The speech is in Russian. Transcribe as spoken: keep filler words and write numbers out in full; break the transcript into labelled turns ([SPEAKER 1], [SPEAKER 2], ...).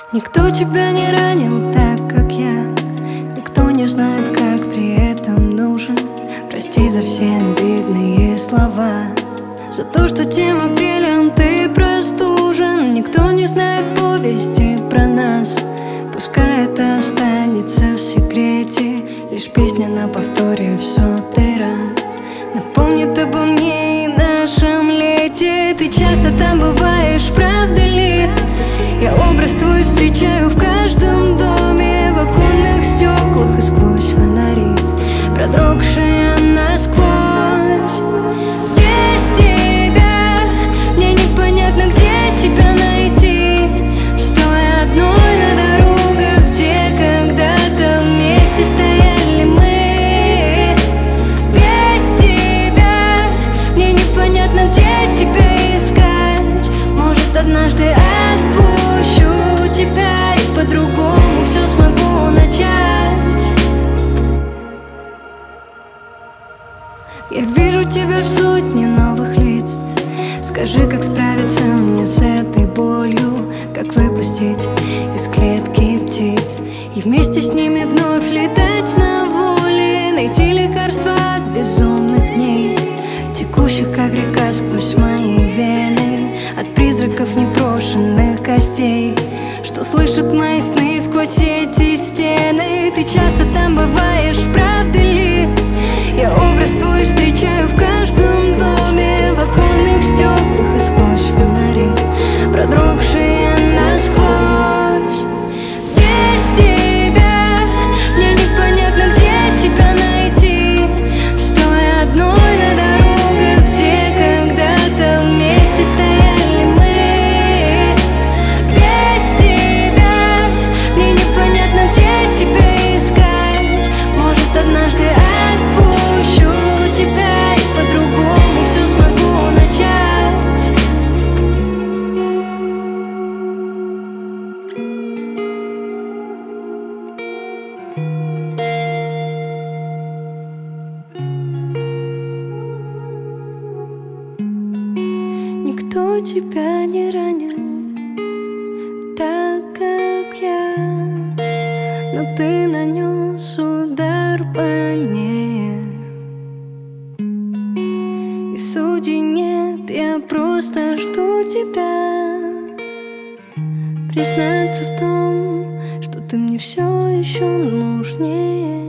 [SPEAKER 1] Никто тебя не ранил так, как я. Никто не знает, как при этом нужен. Прости за все обидные слова, за то, что тем апрелем ты простужен. Никто не знает повести про нас, пускай это останется в секрете. Лишь песня на повторе в сотый раз напомнит обо мне и нашем лете. Ты часто там бываешь, правда ли? Я образ твой встречаю в каждом доме, в оконных стеклах и сквозь фонари, продрогшие насквозь. Без тебя мне непонятно, где себя найти, стоя одной на дорогах, где когда-то вместе стояли мы. Без тебя мне непонятно, где себя искать. Может, однажды отпущу тебя и по-другому все смогу начать. Я вижу тебя в сотне новых лиц. Скажи, как справиться мне с этой болью, как выпустить из клетки птиц и вместе с ними вновь летать на воле, найти лекарства от безумных дней, текущих как река сквозь мои вены, от призраков непрошенных костей, что слышат мои сны сквозь эти стены. Ты часто там бываешь, правда ли? Я образ твой встречаю в каждом доме, в оконных стеклах и сквозь фонари, продрогшие насквозь. Без тебя мне непонятно, где себя найти, стоя одной на дорогах, где когда-то вместе стояли мы. Без тебя мне непонятно, где себя искать. Может, однажды отпущу тебя и по-другому все смогу начать. Никто тебя не ранил так, как я, но ты нанес удар больнее. И судей нет, я просто жду тебя признаться в том, что ты мне все еще нужнее.